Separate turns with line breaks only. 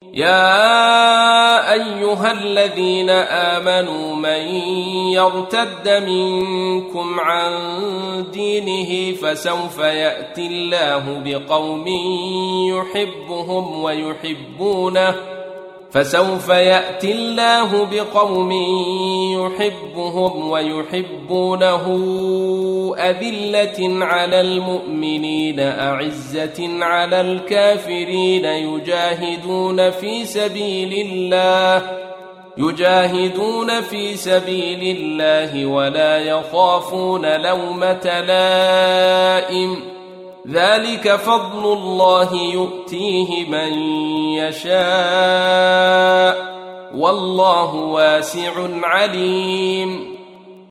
يا أيها الذين آمنوا من يرتد منكم عن دينه فسوف يأتي الله بقوم يحبهم ويحبونه أذلة على المؤمنين أعزة على الكافرين يجاهدون في سبيل الله ولا يخافون لومة لائم ذلك فضل الله يؤتيه من يشاء والله واسع عليم